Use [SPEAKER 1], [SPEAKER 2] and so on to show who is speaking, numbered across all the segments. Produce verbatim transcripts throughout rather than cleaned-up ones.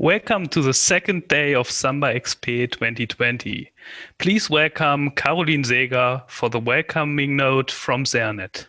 [SPEAKER 1] Welcome to the second day of Samba X P twenty twenty. Please welcome Caroline Seeger for the welcoming note from Zernet.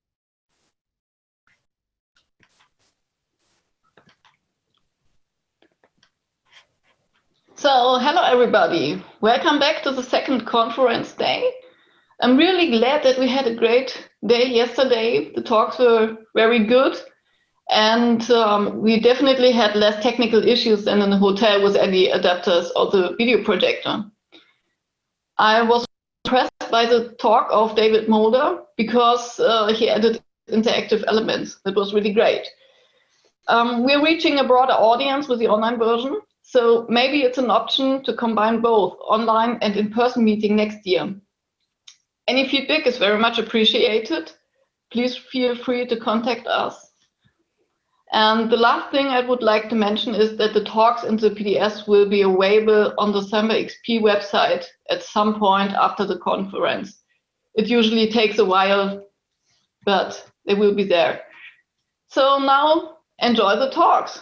[SPEAKER 2] So, hello everybody. Welcome back to the second conference day. I'm really glad that we had a great day yesterday. The talks were very good. And um, we definitely had less technical issues than in the hotel with any adapters or the video projector. I was impressed by the talk of David Mulder because uh, he added interactive elements. That was really great. Um, we're reaching a broader audience with the online version, so maybe it's an option to combine both online and in-person meeting next year. Any feedback is very much appreciated. Please feel free to contact us. And the last thing I would like to mention is that the talks in the P D S will be available on the Samba X P website at some point after the conference. It usually takes a while, but they will be there. So now enjoy the talks.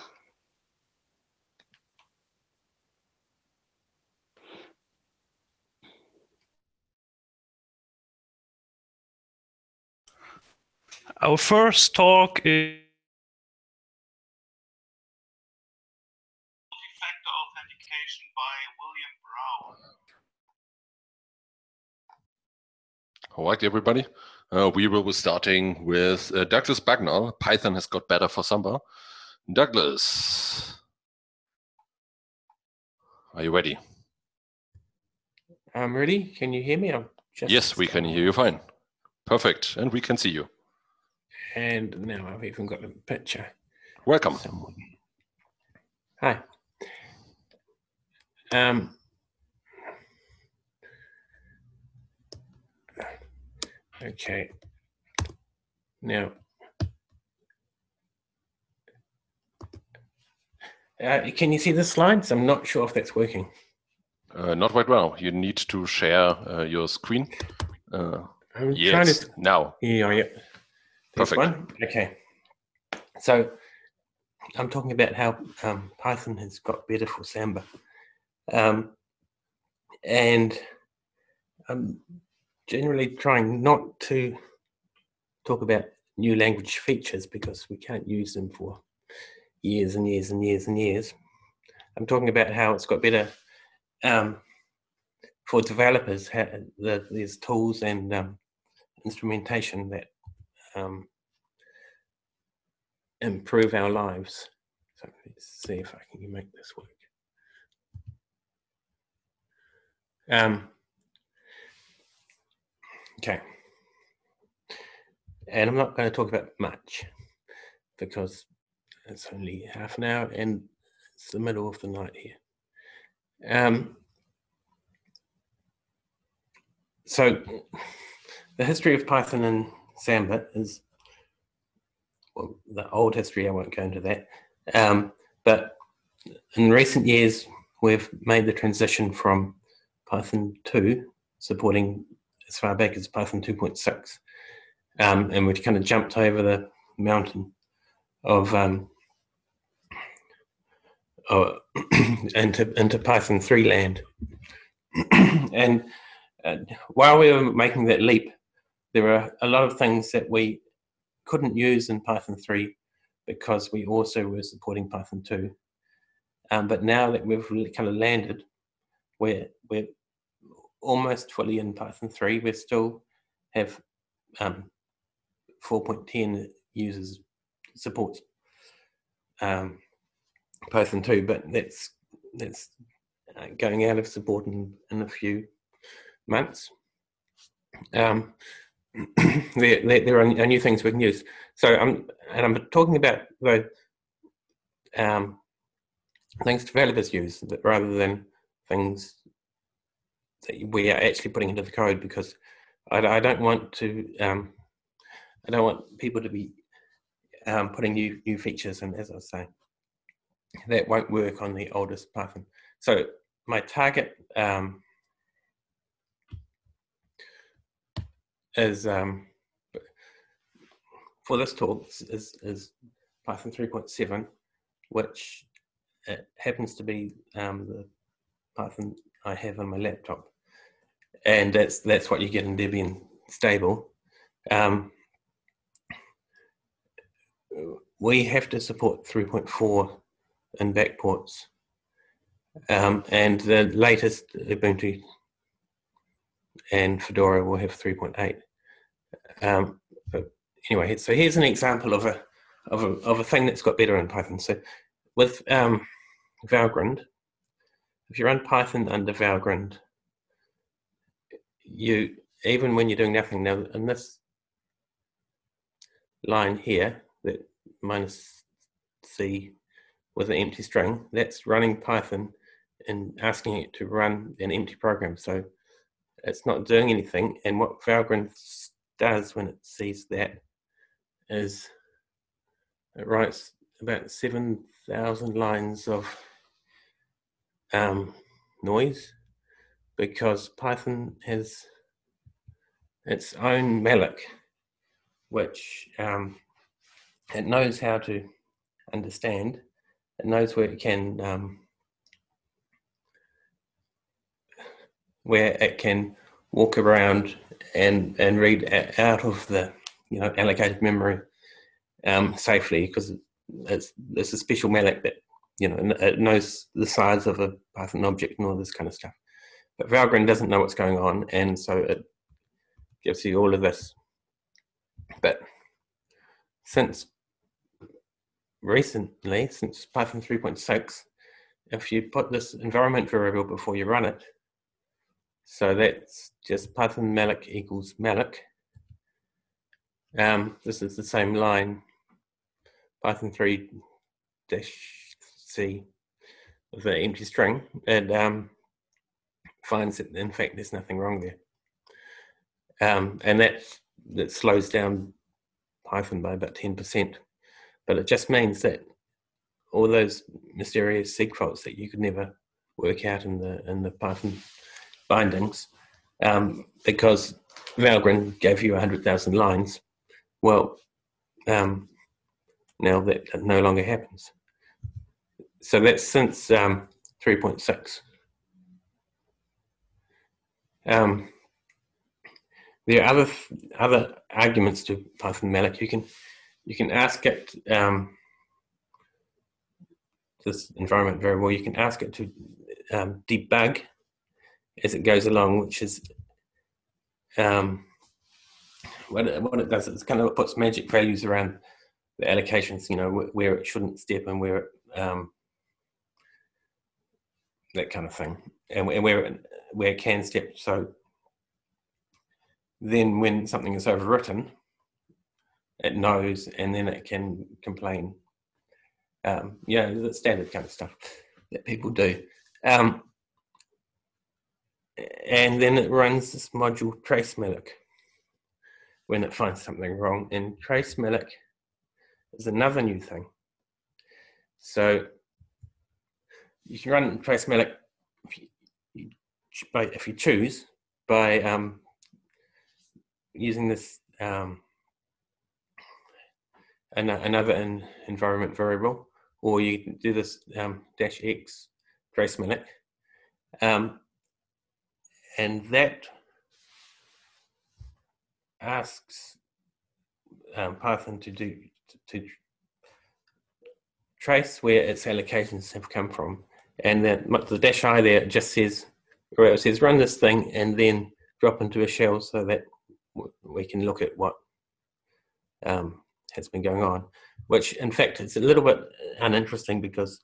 [SPEAKER 1] Our first talk is
[SPEAKER 3] Multi-factor authentication by William Brown.
[SPEAKER 4] All right, everybody. Uh, we will be starting with uh, Douglas Bagnall. Python has got better for Samba. Douglas, are you ready?
[SPEAKER 5] I'm ready. Can you hear me? I'm just
[SPEAKER 4] yes, we can hear you fine. Perfect. And we can see you.
[SPEAKER 5] And now I've even got a picture.
[SPEAKER 4] Welcome.
[SPEAKER 5] Somewhere. Hi. Um, okay. Now, uh, can you see the slides? I'm not sure if that's working.
[SPEAKER 4] Uh, not right now. You need to share uh, your screen. Uh,
[SPEAKER 5] I'm
[SPEAKER 4] yes,
[SPEAKER 5] trying to
[SPEAKER 4] now.
[SPEAKER 5] Yeah, yeah. This
[SPEAKER 4] Perfect.
[SPEAKER 5] one? Okay. So I'm talking about how um, Python has got better for Samba. Um, and I'm generally trying not to talk about new language features because we can't use them for years and years and years and years. I'm talking about how it's got better um, for developers. How, the, there's tools and um, instrumentation that um, improve our lives. So let's see if I can make this work. Um, okay. And I'm not going to talk about much because it's only half an hour and it's the middle of the night here. Um, so the history of Python and Samba is, well, the old history, I won't go into that. Um, but in recent years, we've made the transition from Python two, supporting as far back as Python two point six. Um, and we've kind of jumped over the mountain of um, uh, into, into Python three land. And uh, while we were making that leap, there were a lot of things that we couldn't use in Python three because we also were supporting Python two. Um, but now that we've really kind of landed, we're, we're almost fully in Python three. We still have um, four point ten users supports um, Python two, but that's that's uh, going out of support in, in a few months. Um, there, there, there are new things we can use. So I'm and I'm talking about the um, things developers use rather than things that we are actually putting into the code, because I, I don't want to um, I don't want people to be um, putting new new features in, as I was saying. That won't work on the oldest Python. So my target um, is um, for this talk is, is Python three point seven, which it happens to be um, the Python I have on my laptop, and that's that's what you get in Debian stable. Um, we have to support three point four in backports, um, and the latest Ubuntu and Fedora will have three point eight. Um, but anyway, so here's an example of a of a of a thing that's got better in Python. So with um, Valgrind, if you run Python under Valgrind, you even when you're doing nothing now in this line here, that minus C with an empty string, that's running Python and asking it to run an empty program. So it's not doing anything. And what Valgrind does when it sees that is it writes about seven thousand lines of um, noise, because Python has its own malloc, which um, it knows how to understand. It knows where it can, um, where it can walk around and and read out of the you know allocated memory um, safely, because it's it's a special malloc that you know it knows the size of a Python object and all this kind of stuff. But Valgrind doesn't know what's going on, and so it gives you all of this. But since recently, since Python three point six, if you put this environment variable before you run it, so that's just Python malloc equals malloc. Um, this is the same line, Python three dash C with the empty string, and um, finds that in fact there's nothing wrong there. Um, and that, that slows down Python by about ten percent. But it just means that all those mysterious sig faults that you could never work out in the in the Python bindings, um, because Valgrind gave you one hundred thousand lines, well, um, now that, that no longer happens. So that's since um, three point six. Um, there are other other arguments to Python malloc. You can you can ask it um, this environment variable. You can ask it to um, debug as it goes along, which is um, what it, what it does. It's kind of puts magic values around the allocations. You know wh where it shouldn't step and where it, um, that kind of thing, and, and where it, where it can step. So then when something is overwritten, it knows, and then it can complain. Um, yeah, the standard kind of stuff that people do. Um, and then it runs this module trace malloc when it finds something wrong. And trace malloc is another new thing. So you can run trace malloc if you, by, if you choose by um, using this um, an, another in, environment variable, or you can do this um, dash x trace malloc, um, and that asks um, Python to do to, to trace where its allocations have come from, and that the dash I there just says, or it says run this thing and then drop into a shell so that we can look at what um, has been going on, which in fact is a little bit uninteresting because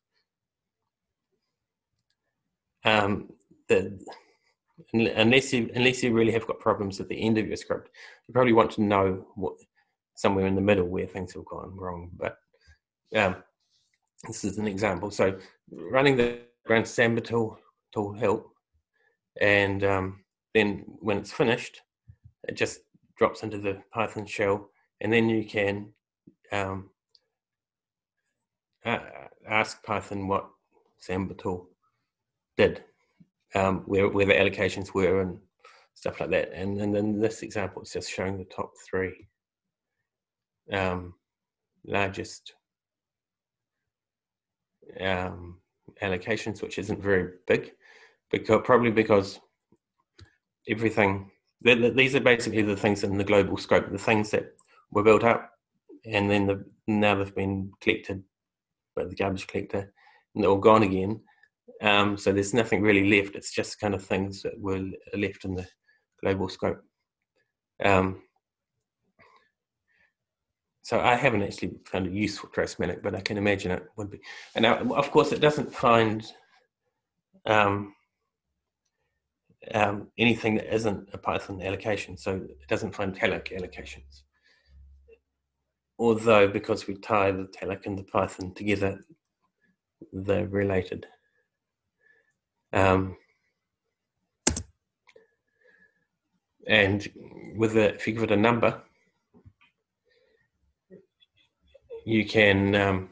[SPEAKER 5] um, the unless you unless you really have got problems at the end of your script, you probably want to know what somewhere in the middle where things have gone wrong. But um, this is an example. So running the ground Samba tool tool help, and um, then when it's finished, it just drops into the Python shell, and then you can um, uh, ask Python what Samba tool did, um, where, where the allocations were and stuff like that. And, and in this example, it's just showing the top three um, largest um, allocations, which isn't very big, because probably because everything, these are basically the things in the global scope, the things that were built up, and then the, now they've been collected by the garbage collector, and they're all gone again. Um, so there's nothing really left. It's just kind of things that were left in the global scope. Um, so I haven't actually found it useful Tracematic, but I can imagine it would be. And now, of course, it doesn't find um, um, anything that isn't a Python allocation. So it doesn't find tallic allocations. Although, because we tie the tallic and the Python together, they're related. Um, and with a, if you give it a number, you can um,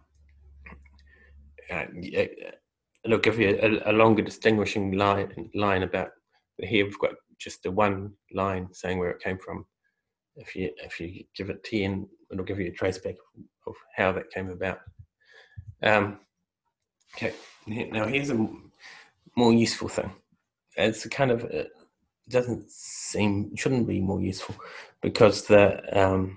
[SPEAKER 5] uh, it'll give you a, a longer distinguishing line line about. Here we've got just the one line saying where it came from. If you if you give it ten, it'll give you a traceback of how that came about. Um, okay, now here's a more useful thing. It's a kind of it doesn't seem shouldn't be more useful because the um,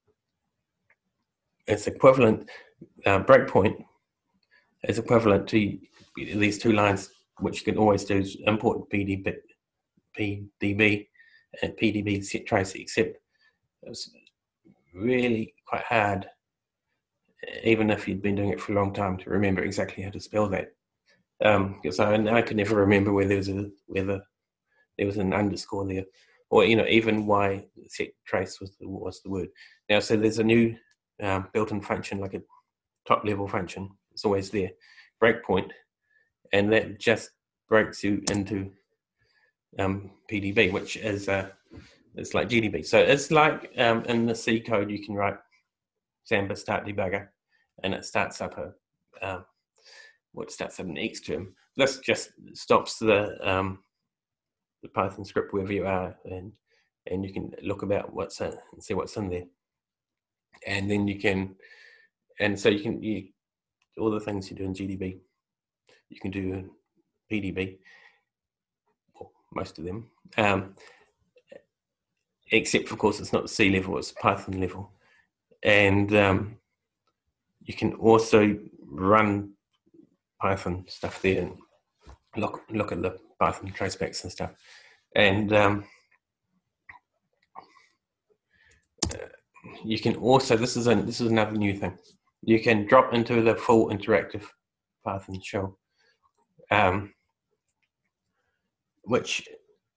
[SPEAKER 5] it's equivalent uh, breakpoint is equivalent to these two lines, which you can always do is import P D B, P D B and P D B set trace, except it's really quite hard, even if you'd been doing it for a long time, to remember exactly how to spell that. Um, because I, I could never remember where there was a whether there was an underscore there, or you know even why set trace was the, was the word. Now, so there's a new um, built-in function, like a top-level function. It's always there, breakpoint, and that just breaks you into um, P D B, which is uh, it's like G D B. So it's like um, in the C code you can write Samba start debugger, and it starts up a um, what starts up an X term. This just stops the um, the Python script wherever you are, and and you can look about what's in and see what's in there, and then you can, and so you can you all the things you do in G D B, you can do in P D B, well, most of them, um, except of course it's not C level, it's Python level, and um, you can also run Python stuff there and look look at the Python tracebacks and stuff, and um, uh, you can also this is a this is another new thing. You can drop into the full interactive Python shell, um, which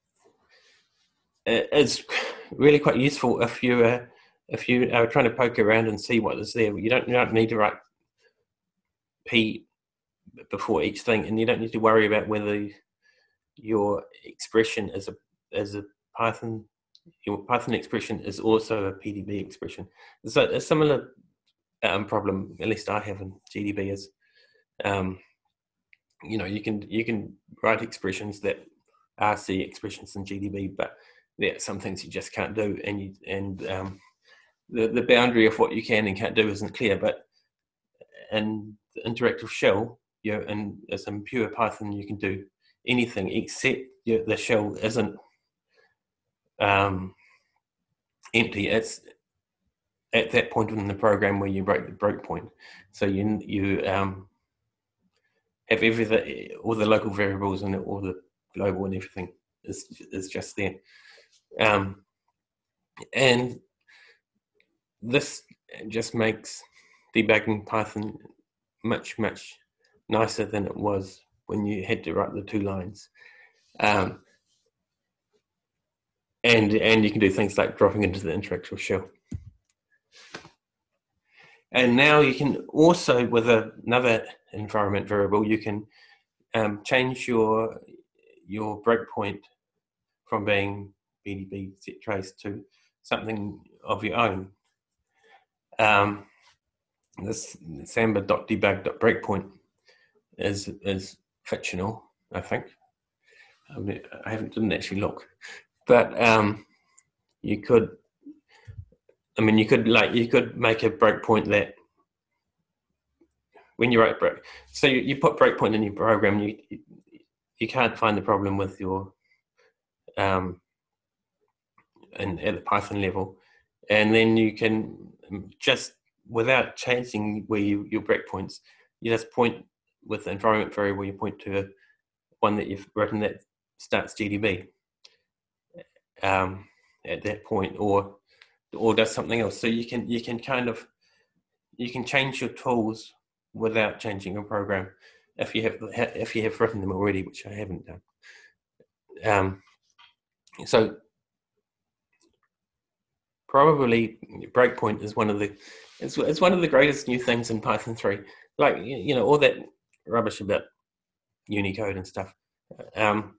[SPEAKER 5] is really quite useful if you uh, if you are trying to poke around and see what is there. You don't you don't need to write P before each thing, and you don't need to worry about whether your expression is a is a Python your Python expression is also a P D B expression. So a similar um, problem, at least I have in G D B, is um, you know you can you can write expressions that are C expressions in G D B, but there are some things you just can't do, and you and um, the the boundary of what you can and can't do isn't clear. But in the interactive shell, you know, and as in pure Python, you can do anything except you know, the shell isn't um, empty. It's at that point in the program where you break the breakpoint. So you you um, have everything, all the local variables and all the global and everything is is just there. Um, and this just makes debugging Python much much nicer than it was when you had to write the two lines. Um, and and you can do things like dropping into the interactive shell. And now you can also, with a, another environment variable, you can um, change your your breakpoint from being P D B set trace to something of your own. Um, this samba.debug.breakpoint is is fictional, I think. I, mean, I haven't didn't actually look, but um, you could. I mean, you could like you could make a breakpoint that when you write break, so you, you put breakpoint in your program, you, you you can't find the problem with your um, and at the Python level, and then you can just without changing where you, your breakpoints, you just point with the environment variable. You point to one that you've written that starts G D B um, at that point, or or does something else. So you can you can kind of you can change your tools without changing your program if you have if you have written them already, which I haven't done. Um, so probably breakpoint is one of the it's, it's one of the greatest new things in Python three. Like you know all that rubbish about Unicode and stuff. Um,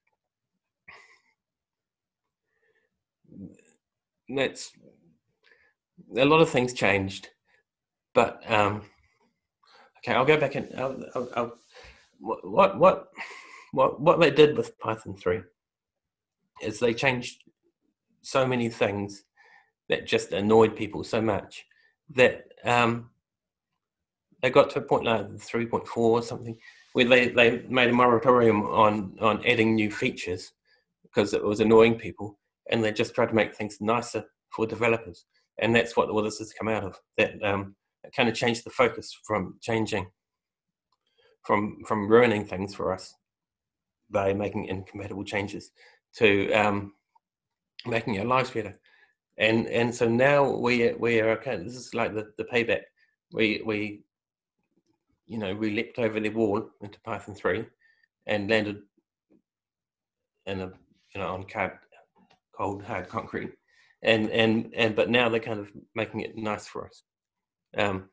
[SPEAKER 5] that's a lot of things changed, but um, okay, I'll go back and I'll, I'll, I'll, what what what what they did with Python three is they changed so many things that just annoyed people so much that um, they got to a point like three point four or something where they, they made a moratorium on on adding new features because it was annoying people, and they just tried to make things nicer for developers, and that's what all this has come out of. That um, it kind of changed the focus from changing, from from ruining things for us by making incompatible changes to um, making our lives better. And and so now we we are okay. This is like the, the payback. We we you know we leapt over the wall into Python three and landed in a you know on hard, cold hard concrete. And and and but now they're kind of making it nice for us. Um,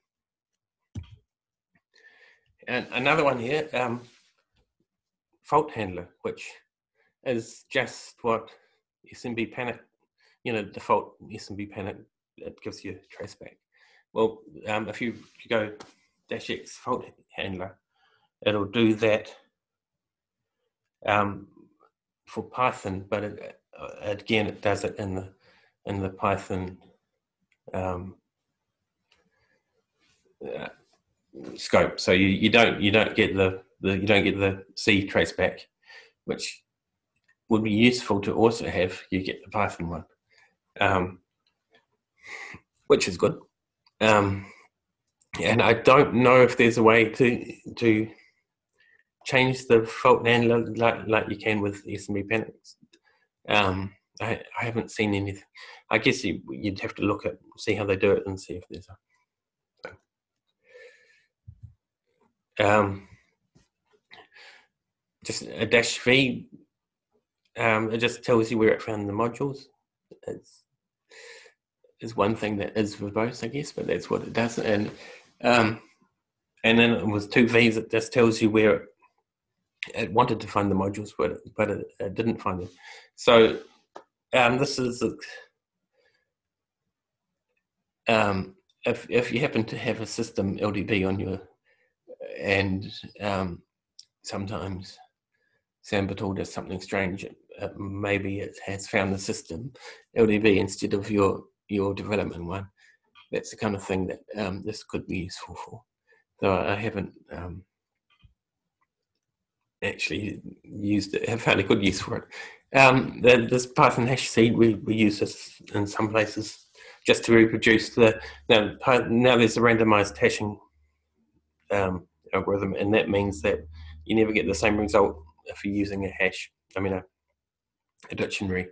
[SPEAKER 5] and another one here, um, fault handler, which is just what S M B Panic. You know, default S M B Panic, it gives you a traceback. Well, um, if you, if you go dash X fault handler, it'll do that um, for Python, but it, uh, again, it does it in the in the Python um, uh, scope. So you, you don't you don't get the, the you don't get the C traceback, which would be useful to also have. You get the Python one. Um, which is good, um, and I don't know if there's a way to to change the fault handler like like you can with S M B Panic. Um, I, I haven't seen anything. I guess you, you'd have to look at see how they do it and see if there's a um, just a dash V. Um, it just tells you where it found the modules. It's is one thing that is verbose, I guess, but that's what it does. And um, and then it was two V's. It just tells you where it, it wanted to find the modules, but it, but it, it didn't find them. So um, this is um, if if you happen to have a system L D B on your and um, sometimes Sambatal does something strange. Uh, maybe it has found the system L D B instead of your your development one. That's the kind of thing that um, this could be useful for. So I haven't um, actually used it, have found a good use for it. Um, the, this Python hash seed, we, we use this in some places just to reproduce the, now, now there's a randomized hashing um, algorithm, and that means that you never get the same result if you're using a hash, I mean a, a dictionary.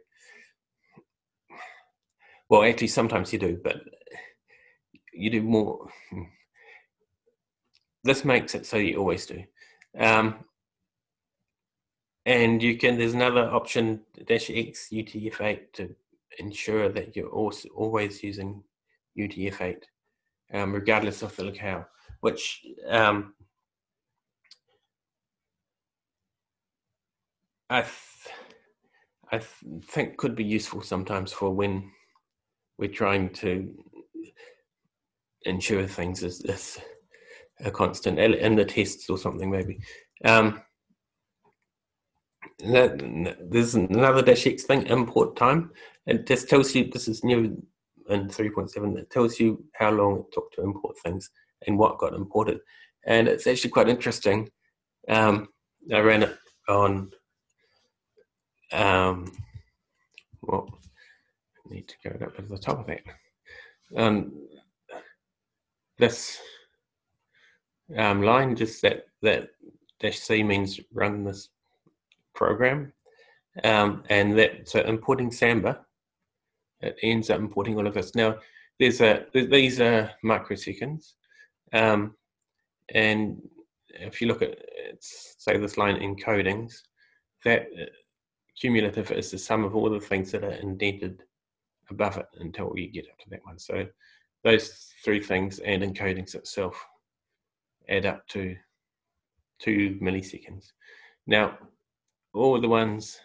[SPEAKER 5] Well, actually, sometimes you do, but you do more. This makes it so you always do. Um, and you can, there's another option, dash X U T F eight, to ensure that you're also always using U T F eight, um, regardless of the locale, which um, I, th I th think could be useful sometimes for when we're trying to ensure things is, is a constant in the tests or something maybe. Um, that, there's another dash X thing, import time. It just tells you, this is new in three point seven, it tells you how long it took to import things and what got imported. and it's actually quite interesting. Um, I ran it on, um, well, I need to go up to the top of that. Um, this um, line, just that, that dash C means run this program. Um, and that, so importing Samba, it ends up importing all of this. Now, there's a, these are microseconds. Um, and if you look at, it's, say this line encodings, that cumulative is the sum of all the things that are indented above it until we get up to that one. So those three things and encodings itself add up to two milliseconds. Now, all the ones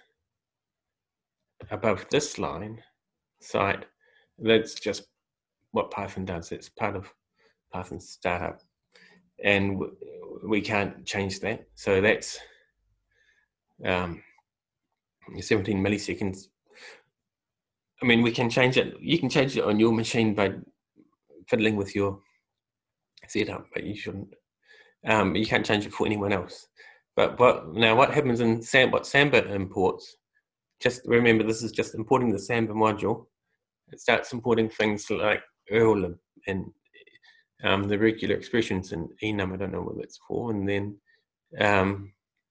[SPEAKER 5] above this line, site, that's just what Python does. It's part of Python's startup, and we can't change that. So that's um, seventeen milliseconds. I mean, we can change it. You can change it on your machine by fiddling with your setup, but you shouldn't. Um, you can't change it for anyone else. But what now? What happens in Sam? What Samba imports? Just remember, this is just importing the Samba module. It starts importing things like Erlib and um, the regular expressions in enum. I don't know what that's for, and then um,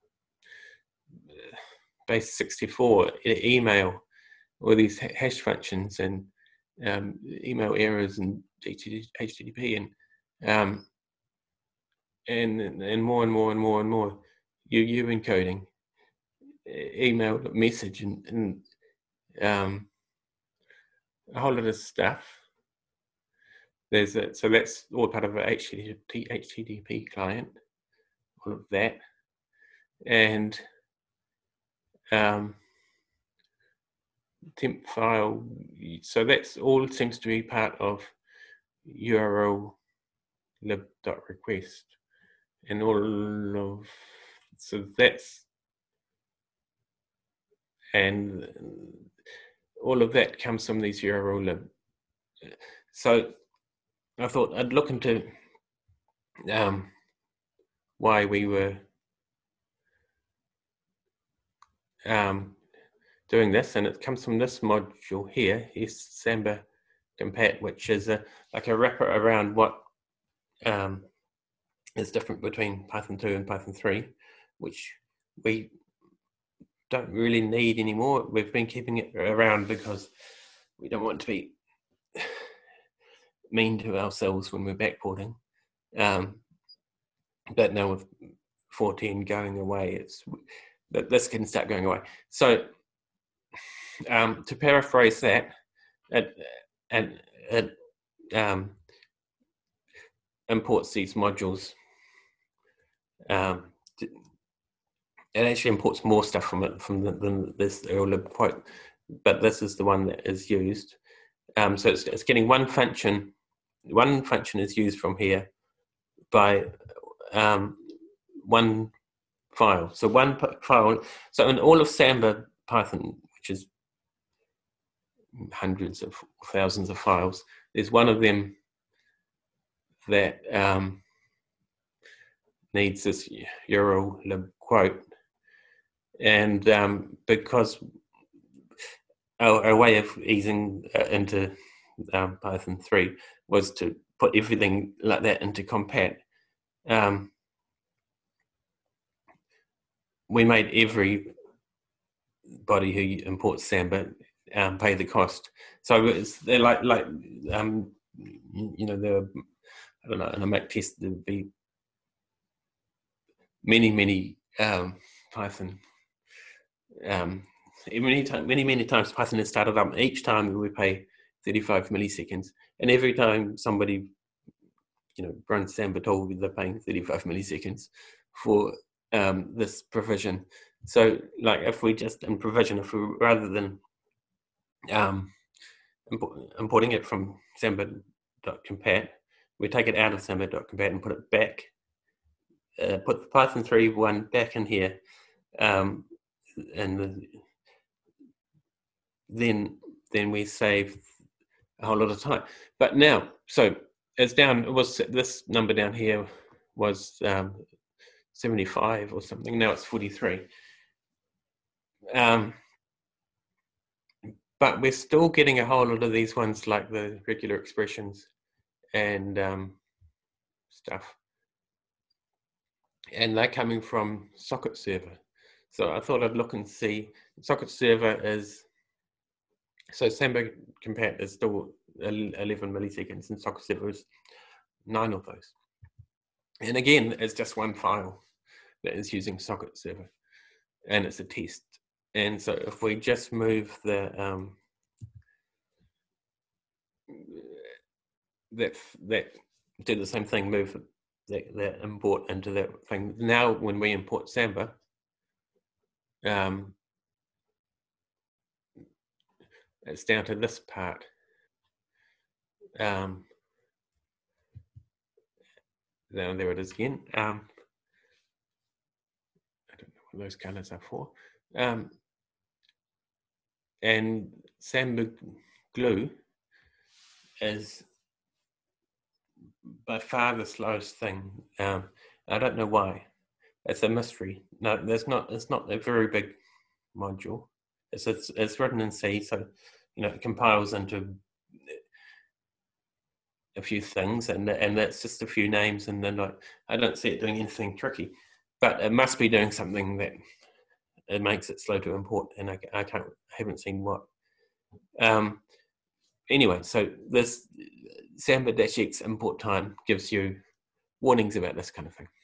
[SPEAKER 5] base sixty-four email, all these hash functions and um, email errors and H T T P and um, and and more and more and more and more U U encoding, email message and, and um, a whole lot of stuff. There's a, so that's all part of a H T T P client, all of that, and um, temp file. So that's all seems to be part of U R L lib.request, and all of so that's and all of that comes from these U R L lib. So I thought I'd look into um, why we were um, doing this, and it comes from this module here, is Samba Compat, which is a, like a wrapper around what um, is different between Python two and Python three, which we don't really need anymore. We've been keeping it around because we don't want to be mean to ourselves when we're backporting. Um, but now with fourteen going away, it's that this can start going away. So um, to paraphrase that, it, it, it um, imports these modules. Um, it actually imports more stuff from it from the, than this Erlib quote, but this is the one that is used. Um, so it's, it's getting one function. One function is used from here by um, one file. So one file. So in all of Samba Python, which is hundreds of thousands of files, there's one of them that um, needs this U R L lib quote, and um, because our, our way of easing uh, into um, Python three was to put everything like that into Compat. Um, we made everybody who imports Samba um, pay the cost. So it's, they're like like um, you know, there. I don't know. In a Mac test, there would be many many um, Python. Um, many time, many many times Python has started up. Each time we pay thirty-five milliseconds, and every time somebody, you know, runs Samba told they're paying thirty-five milliseconds for um, this provision. So, like, if we just in provision, if we rather than um, import, importing it from Samba.compat, we take it out of Samba.compat and put it back. Uh, put the Python three one back in here, um, and the, then then we save a whole lot of time. But now, so it's down. It was this number down here was um, seventy-five or something. Now it's forty-three. Um, but we're still getting a whole lot of these ones like the regular expressions and um, stuff. And they're coming from Socket Server. So I thought I'd look and see. Socket Server is, so Samba compat is still eleven milliseconds and Socket Server is nine of those. And again, it's just one file that is using Socket Server, and it's a test. And so if we just move the um, that that do the same thing, move that, that import into that thing. Now, when we import Samba, um, it's down to this part. Um, now there it is again. Um, I don't know what those colors are for. Um, and Samba glue is by far the slowest thing. Um, I don't know why. It's a mystery. No, there's not. It's not a very big module. It's it's, it's written in C, so you know it compiles into a few things, and and that's just a few names, and then like I don't see it doing anything tricky, but it must be doing something that it makes it slow to import, and I, I can't I haven't seen what. Um, anyway, so this Samba-X import time gives you warnings about this kind of thing,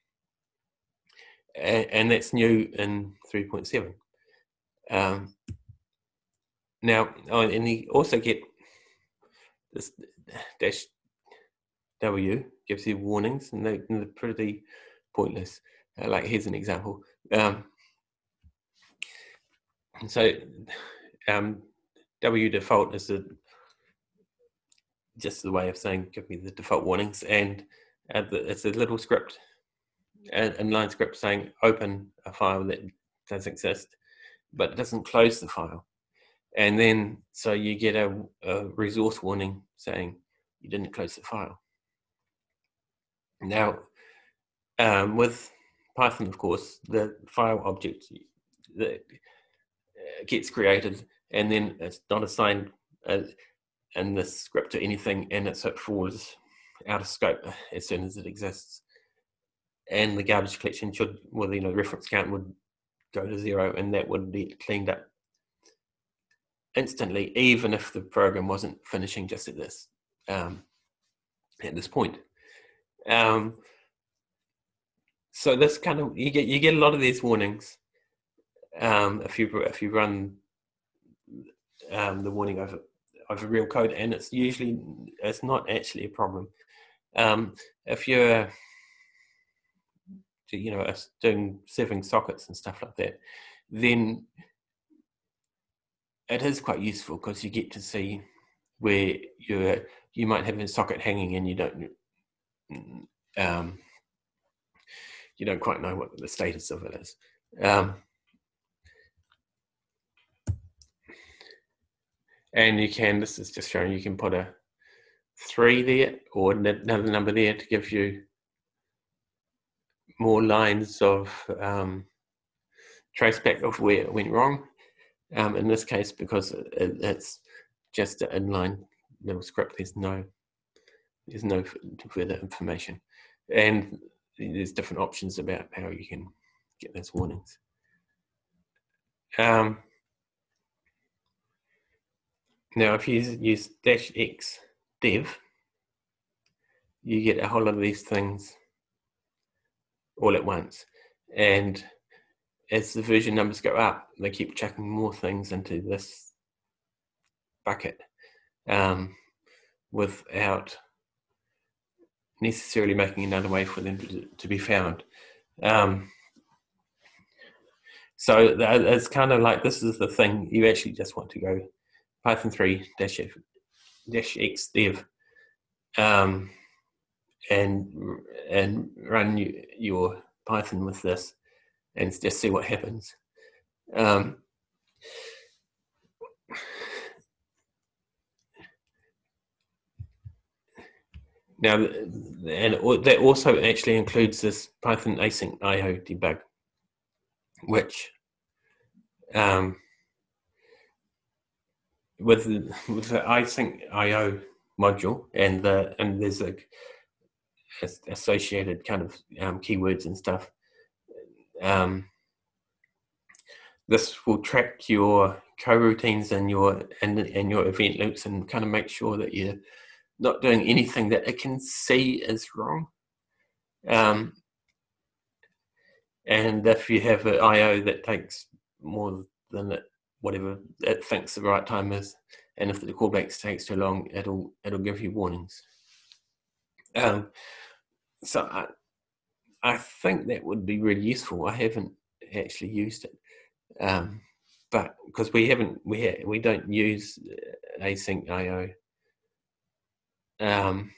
[SPEAKER 5] and, and that's new in three point seven. Um, now, oh, and you also get this dash W gives you warnings, and they, they're pretty pointless. Uh, like here's an example. Um, so um, W default is a, just the way of saying give me the default warnings, and uh, the, it's a little script, an inline script saying open a file that does exist, but it doesn't close the file. And then so you get a, a resource warning saying you didn't close the file. Now, um, with Python, of course, the file object that gets created, and then it's not assigned uh, in the script to anything, and it, so it falls out of scope as soon as it exists. And the garbage collection should, well, you know, reference count would go to zero, and that would get cleaned up instantly, even if the program wasn't finishing just at this um, at this point. Um, so this kind of you get you get a lot of these warnings um, if you if you run um, the warning over over real code, and it's usually it's not actually a problem. Um, if you're you know doing serving sockets and stuff like that, then it is quite useful because you get to see where you you might have a socket hanging and you don't um, you don't quite know what the status of it is. Um, and you can, this is just showing you can put a three there or another number there to give you more lines of um, traceback of where it went wrong. Um, in this case, because it, it's just an inline little script, there's no there's no further information, and there's different options about how you can get those warnings. Um, now, if you use dash X dev, you get a whole lot of these things all at once, and as the version numbers go up, they keep chucking more things into this bucket um, without necessarily making another way for them to, to be found. Um, so that, it's kind of like, this is the thing, you actually just want to go Python three dash X dev um, and, and run you, your Python with this and just see what happens. Um, Now, and that also actually includes this Python async I O debug, which um, with the, with the async I O module and the and there's a associated kind of um, keywords and stuff. Um, this will track your coroutines and your and and your event loops and kind of make sure that you're not doing anything that it can see is wrong. Um, and if you have an I O that takes more than it, whatever it thinks the right time is, and if the callback takes too long, it'll it'll give you warnings. Um, so I, I think that would be really useful. I haven't actually used it, um, but because we haven't, we ha we don't use async I O. Um,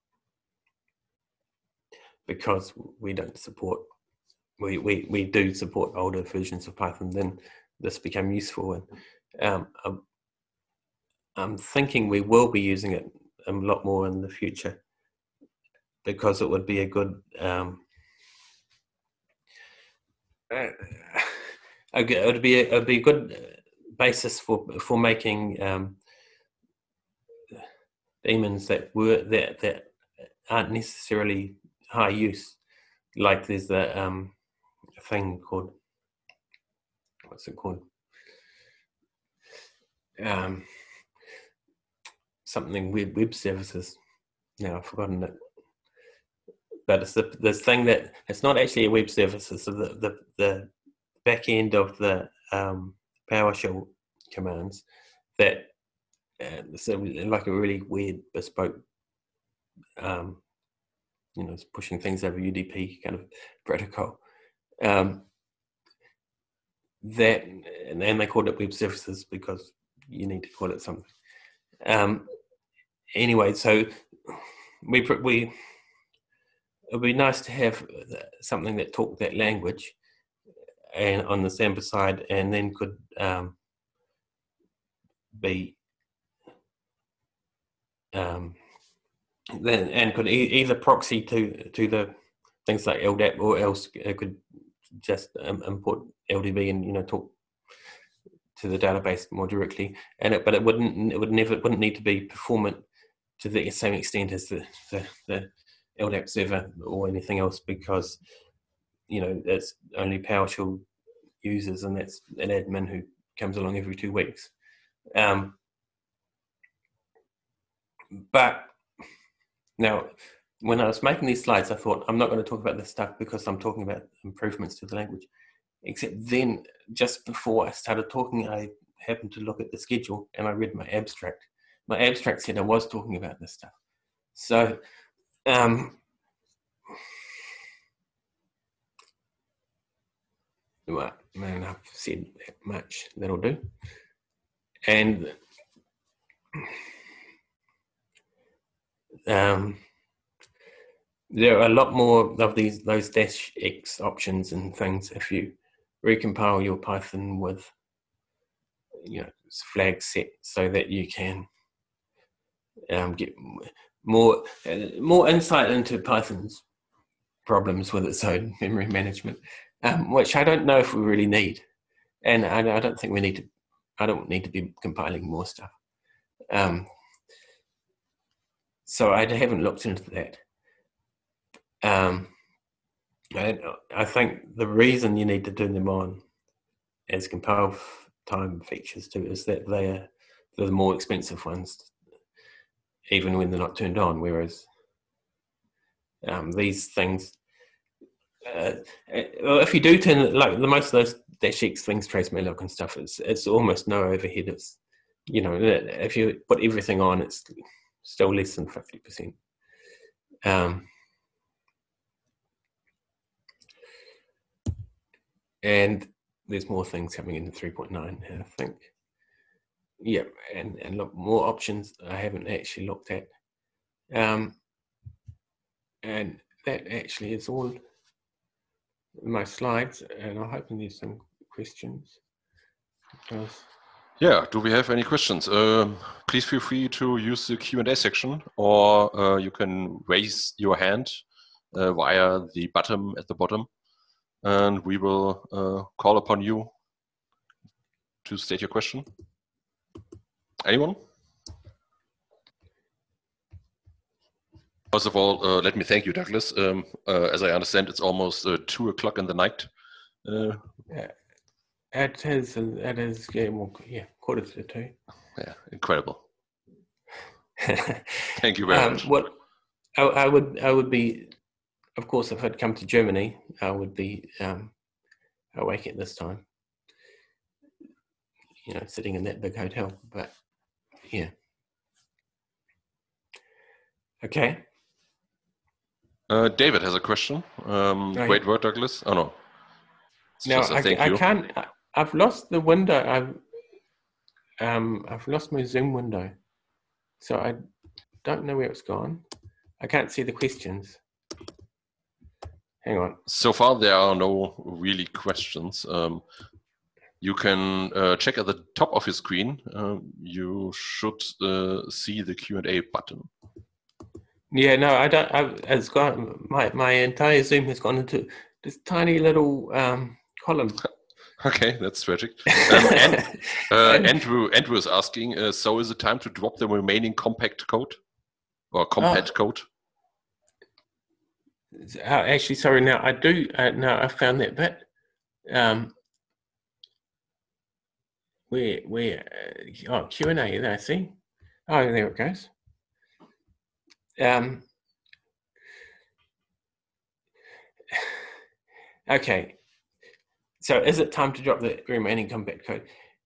[SPEAKER 5] because we don't support, we, we, we do support older versions of Python, then this became useful. And um, I'm, I'm thinking we will be using it a lot more in the future because it would be a good, um, uh, it would be a, it would be a good basis for for making um, daemons that were that that aren't necessarily high use. Like there's a, um, a thing called, what's it called? Um, something web web services. Now I've forgotten it. But it's the this thing that it's not actually a web service. It's the the the back end of the um, PowerShell commands that uh, it's a, like a really weird bespoke. Um, you know, it's pushing things over U D P kind of protocol. Um, that and, and they called it web services because you need to call it something. Um, anyway, so we we it'd be nice to have something that talked that language and on the Samba side, and then could um, be um, then and could e either proxy to to the things like L D A P, or else it could just um, import L D B and you know talk to the database more directly. And it, but it wouldn't it would never it wouldn't need to be performant to the same extent as the the, the L D A P server or anything else, because you know it's only PowerShell users, and that's an admin who comes along every two weeks. Um, but now, when I was making these slides, I thought I'm not going to talk about this stuff because I'm talking about improvements to the language. Except then, just before I started talking, I happened to look at the schedule and I read my abstract. My abstract said I was talking about this stuff. So, um, well, man, I've said that much. That'll do. And um, there are a lot more of these those dash X options and things if you recompile your Python with you know flags set so that you can um, get more uh, more insight into Python's problems with its own memory management, um, which I don't know if we really need, and I, I don't think we need to. I don't need to be compiling more stuff. Um, so I haven't looked into that. Um, I, I think the reason you need to turn them on as compile time features too is that they're, they're the more expensive ones, even when they're not turned on, whereas um, these things, uh, if you do turn it, like the most of those dash X things, trace malloc and stuff, it's, it's almost no overhead. It's, you know, if you put everything on, it's still less than fifty percent. Um, and there's more things coming in three point nine, I think. Yeah, and, and look, more options I haven't actually looked at. Um, and that actually is all my slides, and I'm hoping there's some questions. Because
[SPEAKER 4] Yeah, do we have any questions? Um, please feel free to use the Q and A section, or uh, you can raise your hand uh, via the button at the bottom, and we will uh, call upon you to state your question. Anyone? First of all, uh, let me thank you, Douglas. Um, uh, as I understand, it's almost uh, two o'clock in the night. Uh,
[SPEAKER 5] Yeah. It is, it is, yeah, well, yeah, quarter to two.
[SPEAKER 4] yeah, incredible. Thank you very
[SPEAKER 5] um,
[SPEAKER 4] much.
[SPEAKER 5] What I, I would, I would be, of course, if I'd come to Germany, I would be um, awake at this time. You know, sitting in that big hotel. But yeah. Okay.
[SPEAKER 4] Uh, David has a question. Um,
[SPEAKER 5] Oh,
[SPEAKER 4] great
[SPEAKER 5] yeah.
[SPEAKER 4] word, Douglas. Oh no. It's
[SPEAKER 5] Now
[SPEAKER 4] just a
[SPEAKER 5] I,
[SPEAKER 4] thank
[SPEAKER 5] I
[SPEAKER 4] you.
[SPEAKER 5] can't. I, I've lost the window. I've um, I've lost my Zoom window, so I don't know where it's gone. I can't see the questions. Hang on.
[SPEAKER 4] So far, there are no really questions. Um, you can uh, check at the top of your screen. Um, you should uh, see the Q and A button.
[SPEAKER 5] Yeah, no, I don't. I've, it's gone. My my entire Zoom has gone into this tiny little um, column.
[SPEAKER 4] Okay, that's tragic. Um, and uh, Andrew Andrew is asking. Uh, so, is it time to drop the remaining compact code or compat
[SPEAKER 5] Oh.
[SPEAKER 4] code?
[SPEAKER 5] Uh, actually, sorry. Now I do. Uh, no, I found that bit. Um, where where? Uh, oh, Q and A. There, I see. Oh, there it goes. Um, okay. So, is it time to drop the remaining compat code?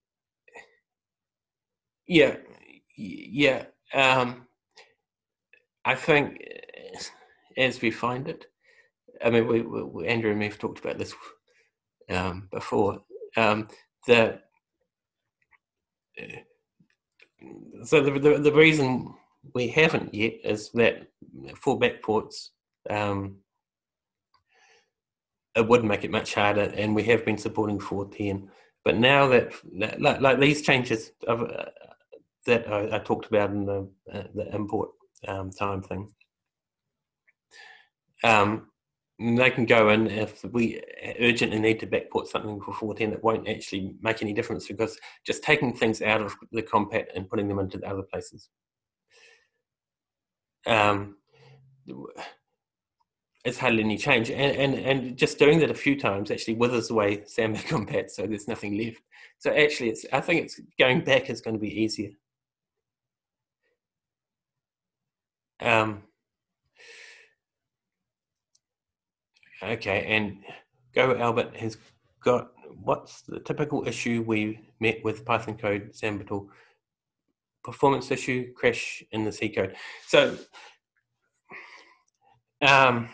[SPEAKER 5] Yeah, yeah. Um, I think as we find it. I mean, we, we Andrew and me have talked about this um, before. Um, the so the, the the reason we haven't yet is that for backports, um, it would make it much harder, and we have been supporting four ten. But now that like, like these changes of, uh, that I, I talked about in the uh, the import um, time thing. Um, They can go in if we urgently need to backport something for four ten. It won't actually make any difference because just taking things out of the compat and putting them into the other places. Um, it's hardly any change, and, and and just doing that a few times actually withers away Samba compat, so there's nothing left. So actually, it's I think it's going back is going to be easier. Um, okay, and Go Albert has got what's the typical issue we met with Python code Sambatal? Performance issue, crash in the C code. So, um,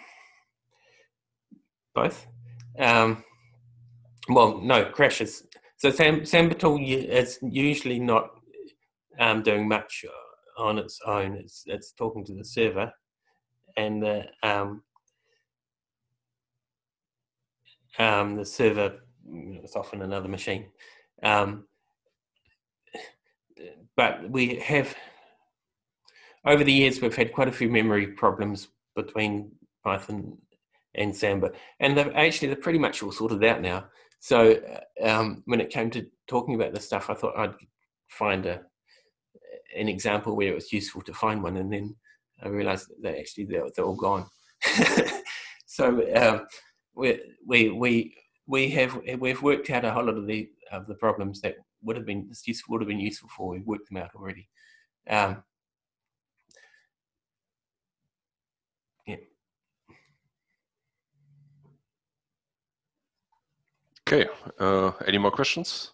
[SPEAKER 5] both. Um, well, no, crashes. So Sam, Sambatal is usually not um, doing much on its own. It's, it's talking to the server, and the um, um, the server is often another machine. Um, but we have, over the years, we've had quite a few memory problems between Python and Samba, and they're actually they're pretty much all sorted out now. So um, when it came to talking about this stuff, I thought I'd find a an example where it was useful to find one, and then I realised that actually they're, they're all gone. So um, we we we we have we've worked out a whole lot of the of the problems that would have been useful would have been useful for. We've worked them out already. Um, yeah.
[SPEAKER 4] Okay. Uh, any more questions?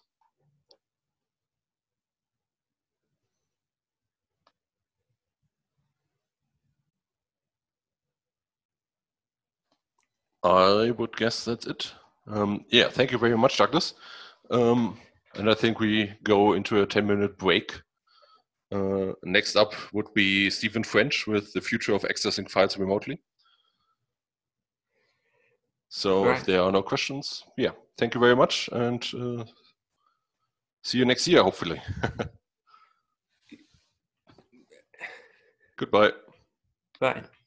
[SPEAKER 4] I would guess that's it. Um, yeah, thank you very much, Douglas. Um, and I think we go into a ten minute break. Uh, next up would be Stephen French with the future of accessing files remotely. So
[SPEAKER 5] Right.
[SPEAKER 4] if there are no questions, yeah, thank you very much and uh, See you next year, hopefully. Goodbye.
[SPEAKER 5] Bye.